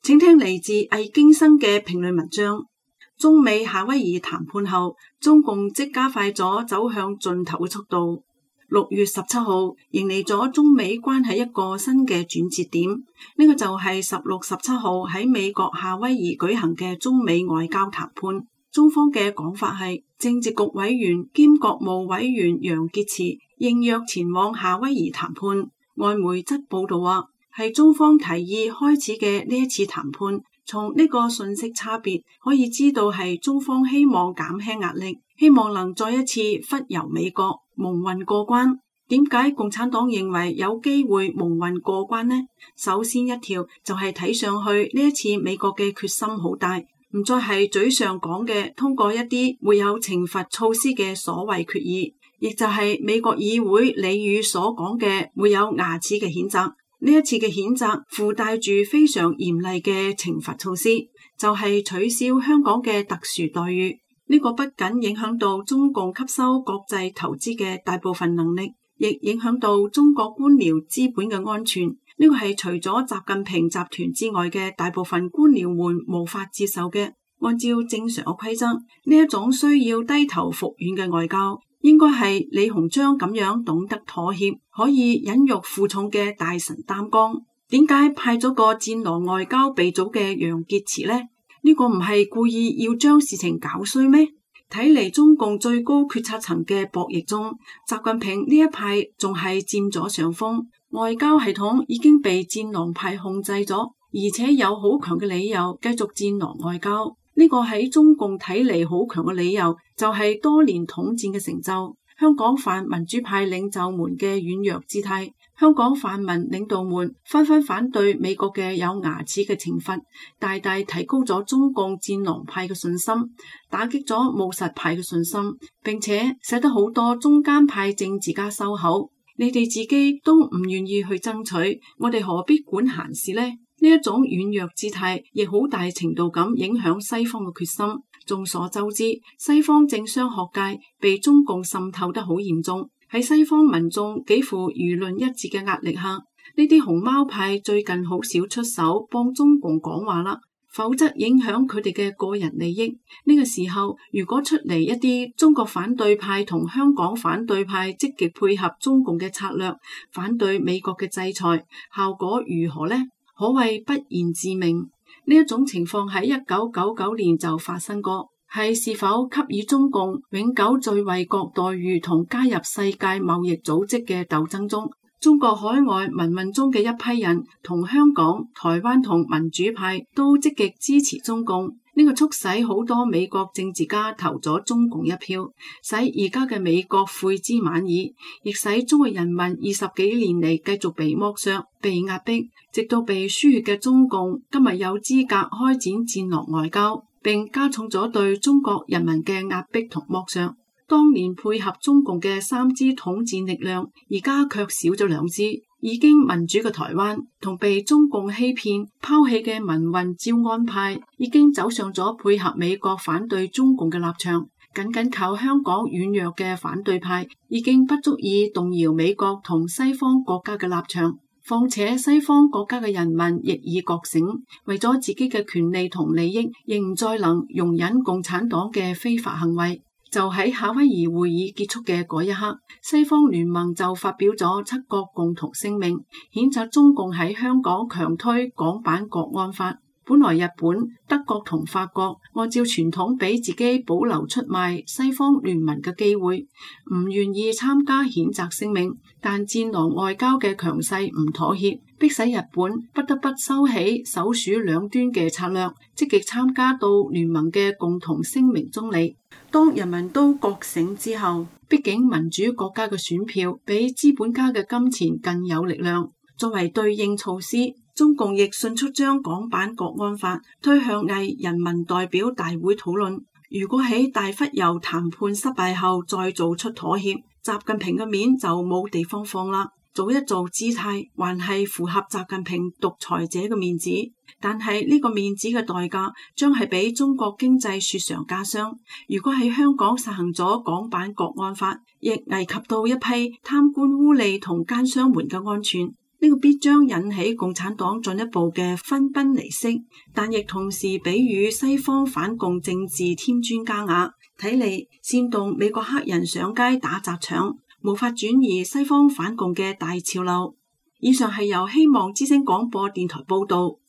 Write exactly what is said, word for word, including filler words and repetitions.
請聽嚟自魏京生嘅評論文章。中美夏威夷談判後，中共即加快咗走向盡頭嘅速度。六月十七號迎嚟咗中美關係一個新嘅轉折點，呢、這個就係十六、十七號喺美國夏威夷舉行嘅中美外交談判。中方嘅講法係，政治局委員兼國務委員楊潔篪應約前往夏威夷談判。外媒則報道話，係中方提議開始嘅呢一次談判。從呢個信息差別可以知道，係中方希望減輕壓力，希望能再一次忽悠美國蒙混過關。點解共產黨認為有機會蒙混過關呢？首先一條就係睇上去呢一次美國嘅決心好大，唔再係嘴上講嘅通過一啲會有懲罰措施嘅所謂決議，亦就係美國議會俚語所講嘅會有牙齒嘅譴責。呢一次嘅譴責附帶住非常嚴厲嘅懲罰措施，就係取消香港嘅特殊待遇。呢個不僅影響到中共吸收國際投資嘅大部分能力，亦影響到中國官僚資本嘅安全。呢個係除咗習近平集團之外嘅大部分官僚們無法接受嘅。按照正常嘅規則，呢一種需要低頭服軟嘅外交，應該係李鴻章咁樣懂得妥協，可以忍辱負重嘅大臣擔綱。點解派咗個戰狼外交鼻祖嘅楊潔篪呢？呢、這個唔係故意要將事情搞衰咩？睇嚟中共最高決策層嘅博弈中，習近平呢一派仲係佔咗上風，外交系統已經被戰狼派控制咗，而且有好強嘅理由繼續戰狼外交。呢個喺中共睇嚟好強嘅理由，就係多年統戰嘅成就，香港泛民主派領袖們嘅軟弱姿態，香港泛民領導們紛紛反對美國嘅有牙齒嘅懲罰，大大提高咗中共戰狼派嘅信心，打擊咗務實派嘅信心，並且使得好多中間派政治家收口。你哋自己都唔願意去爭取，我哋何必管閒事呢？呢一種軟弱姿態亦好大程度咁影響西方嘅決心。眾所周知，西方政商學界被中共滲透得好嚴重，喺西方民眾幾乎輿論一致嘅壓力下，呢啲熊貓派最近好少出手幫中共講話啦，否則影響佢哋嘅個人利益。呢個時候，如果出嚟一啲中國反對派同香港反對派積極配合中共嘅策略，反對美國嘅制裁，效果如何呢？可謂不言自明。呢一種情況喺一九九九年就發生過，係是否給予中共永久最惠國待遇同加入世界貿易組織嘅鬥爭中，中國海外民運中嘅一批人同香港、台灣同民主派都積極支持中共。呢個促使好多美國政治家投咗中共一票，使而家嘅美國悔之晚矣，亦使中國人民二十幾年嚟繼續被剝削、被壓迫，直到被輸血嘅中共今日有資格開展戰狼外交，並加重咗對中國人民嘅壓迫同剝削。當年配合中共嘅三支統戰力量，而家卻少咗兩支。已經民主嘅台灣同被中共欺騙拋棄嘅民運招安派，已經走上咗配合美國反對中共嘅立場。僅僅靠香港軟弱嘅反對派，已經不足以動搖美國同西方國家嘅立場。況且西方國家嘅人民亦已覺醒，為咗自己嘅權利同利益，亦唔再能容忍共產黨嘅非法行為。就喺夏威夷會議結束嘅嗰一刻，西方聯盟就發表咗七國共同聲明，譴責中共喺香港強推港版國安法。本來日本、德國同法國按照傳統俾自己保留出賣西方聯盟嘅機會，唔願意參加譴責聲明，但戰狼外交嘅強勢唔妥協，迫使日本不得不收起首鼠兩端嘅策略，積極參加到聯盟嘅共同聲明中嚟。當人民都覺醒之後，畢竟民主國家嘅選票比資本家嘅金錢更有力量。作為對應措施，中共亦迅速將港版國安法推向偽人民代表大會討論。如果喺大忽悠談判失敗後再做出妥協，習近平嘅面就冇地方放啦。做一做姿態，還係符合習近平獨裁者嘅面子，但係呢個面子嘅代價將係俾中國經濟雪上加霜。如果喺香港實行咗港版國安法，亦危及到一批貪官污吏同奸商們嘅安全。 呢個必將引起共產黨進一步嘅分崩離析，但亦同時俾予西方反共政治添磚加瓦。睇嚟煽動美國黑人上街打砸搶，無法轉移西方反共嘅大潮流。以上係由希望之聲廣播電台報道。